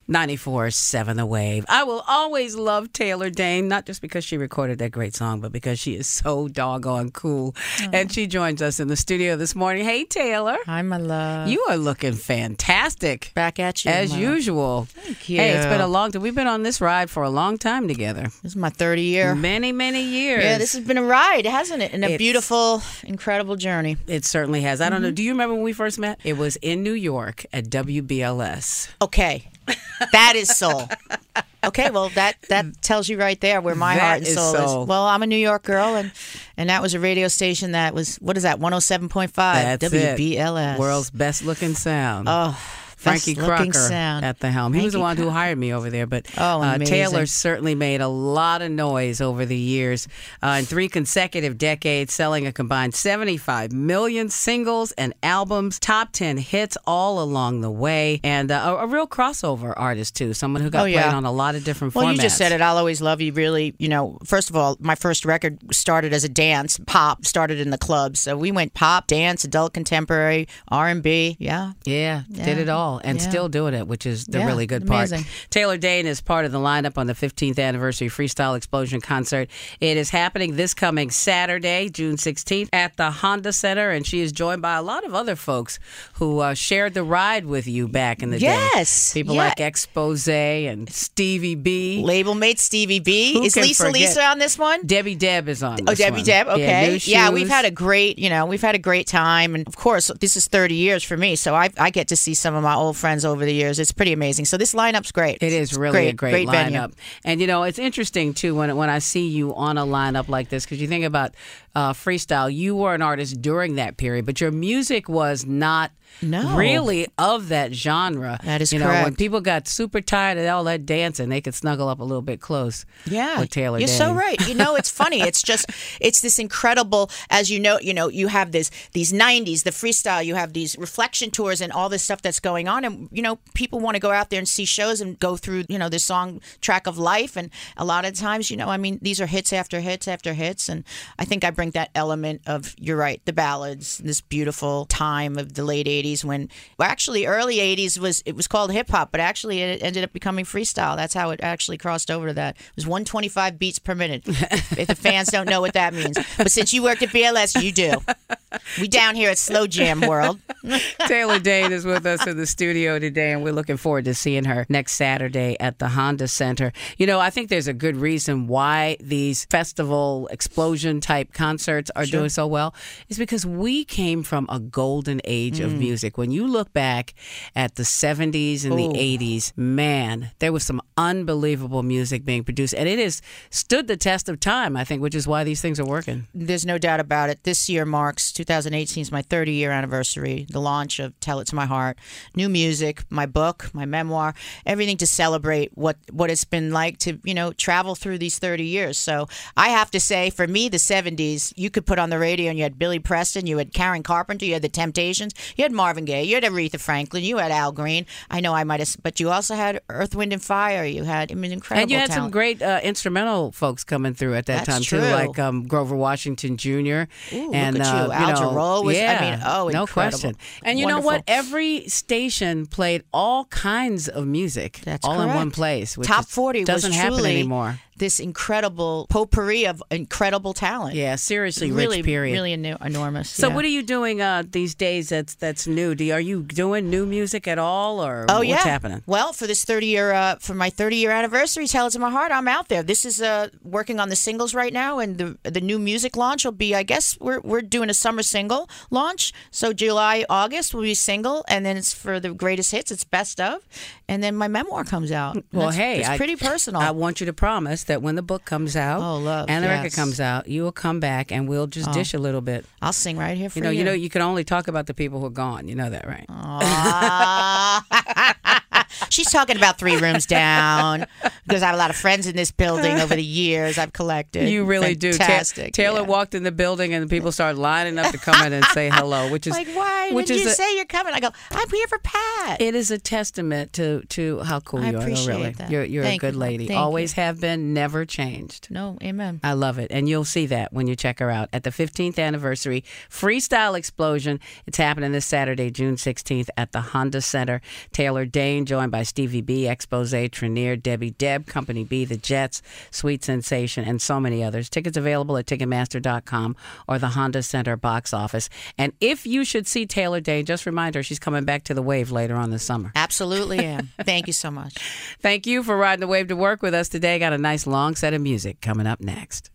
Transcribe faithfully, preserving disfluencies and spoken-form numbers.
ninety-four point seven The Wave. I will always love Taylor Dayne, not just because she recorded that great song, but because she is so doggone cool. Oh. And she joins us in the studio this morning. Hey, Taylor. Hi, my love. You are looking fantastic. Back at you. As usual. Thank you. Hey, it's been a long time. We've been on this ride for a long time together. This is my thirty year. Many, many years. Yeah, this has been a ride, hasn't it? And a it's, beautiful, incredible journey. It certainly has. I don't mm-hmm. know. Do you remember when we first met? It was in New York at W B L S. Okay. That is soul. Okay, well, that, that tells you right there where my that heart and is soul, soul is. Well, I'm a New York girl, and, and that was a radio station that was, what is that, one oh seven point five That's W B L S. It. World's best looking sound. Oh, Frankie Crocker sound. at the helm. He Frankie was the one who hired me over there. But oh, uh, Taylor certainly made a lot of noise over the years. Uh, in three consecutive decades, selling a combined seventy-five million singles and albums, top ten hits all along the way, and uh, a, a real crossover artist, too. Someone who got oh, yeah. played on a lot of different well, formats. Well, you just said it. I'll always love you, really. You know, first of all, my first record started as a dance. Pop started in the club. So we went pop, dance, adult contemporary, R and B. Yeah. Yeah, yeah. Did it all. And yeah. still doing it, which is the yeah, really good amazing. part. Taylor Dayne is part of the lineup on the fifteenth anniversary Freestyle Explosion concert. It is happening this coming Saturday, June sixteenth, at the Honda Center, and she is joined by a lot of other folks who uh, shared the ride with you back in the yes. day. Yes. People yeah. like Expose and Stevie B. Label mate Stevie B. Who is Lisa forget? Lisa on this one? Debbie Deb is on this Oh, Debbie one. Deb, okay. Yeah, yeah, we've had a great, you know, we've had a great time. And of course, this is thirty years for me, so I, I get to see some of my old friends over the years. It's pretty amazing. So this lineup's great. It is it's really great, a great, great lineup. venue. And, you know, it's interesting, too, when when I see you on a lineup like this, because you think about uh, freestyle, you were an artist during that period, but your music was not no. really of that genre. That is you correct. know, when people got super tired of all that dancing, they could snuggle up a little bit close. Yeah, with Taylor you're Dayne. so right. You know, it's funny. It's just, it's this incredible. As you know, you know, you have this these nineties, the freestyle. You have these reflection tours and all this stuff that's going on, and you know, people want to go out there and see shows and go through, you know, the song track of life. And a lot of times, you know, I mean, these are hits after hits after hits, and I think I bring that element of, you're right, the ballads, this beautiful time of the late eighties when. Well, actually, early eighties was it was called hip hop, but actually it ended up becoming freestyle. That's how it actually crossed over to that. It was one twenty-five beats per minute. If the fans don't know what that means, but since you worked at B L S, you do. We down here at Slow Jam World. Taylor Dayne is with us in the studio today, and we're looking forward to seeing her next Saturday at the Honda Center. You know, I think there's a good reason why these festival explosion type concerts are sure. doing so well. Is because we came from a golden age mm. of music. When you look back at the seventies and Ooh. the eighties, man, there was some unbelievable music being produced, and it has stood the test of time, I think, which is why these things are working. There's no doubt about it. This year marks twenty eighteen is my thirty year anniversary, the launch of Tell It to My Heart, new music, my book, my memoir, everything to celebrate what, what it's been like to, you know, travel through these thirty years. So I have to say, for me, the seventies, you could put on the radio and you had Billy Preston, you had Karen Carpenter, you had the Temptations, you had Marvin Gaye, you had Aretha Franklin, you had Al Green. I know I might have, but you also had Earth, Wind and Fire. You had, I mean, incredible And you had talent. some great uh, instrumental folks coming through at that That's time, true. too, like um, Grover Washington Junior Ooh, and, look at you. uh, Al you know, Jarreau was, yeah, I mean, oh, no incredible. question. And you Wonderful. know what? Every station played all kinds of music That's all correct. in one place. Which Top is, forty doesn't was happen truly anymore. This incredible potpourri of incredible talent. Yeah, seriously, really, rich period. Really enu- enormous. So yeah. what are you doing uh, these days that's that's new? Do you, are you doing new music at all, or oh, what's yeah. happening? Well, for this thirty year, uh, for my thirty year anniversary, Tell It to My Heart, I'm out there. This is uh, working on the singles right now, and the the new music launch will be, I guess, we're we're doing a summer single launch. So July, August will be single, and then it's for the greatest hits. It's best of, and then my memoir comes out. Well, That's, hey, it's I, pretty personal. I want you to promise that when the book comes out oh, love, and the yes. record comes out, you will come back and we'll just oh. dish a little bit. I'll sing right here for you. Know, you. you know, you can only talk about the people who are gone. You know that, right? She's talking about three rooms down because I have a lot of friends in this building over the years I've collected. You really Fantastic. do. Ta- Taylor yeah. walked in the building and people started lining up to come in and say hello, which is like, why which did is you a, say you're coming? I go, I'm here for Pat. It is a testament to to how cool I you are. appreciate Really, that. you're you're Thank a good you. lady. Thank Always you. have been, never changed. No, amen. I love it. And you'll see that when you check her out at the fifteenth anniversary Freestyle Explosion. It's happening this Saturday, June sixteenth at the Honda Center. Taylor Dayne joined joined by Stevie B, Expose, Trenier, Debbie Deb, Company B, The Jets, Sweet Sensation, and so many others. Tickets available at Ticketmaster dot com or the Honda Center box office. And if you should see Taylor Dayne, just remind her she's coming back to the Wave later on this summer. Absolutely am. Thank you so much. Thank you for riding the Wave to work with us today. Got a nice long set of music coming up next.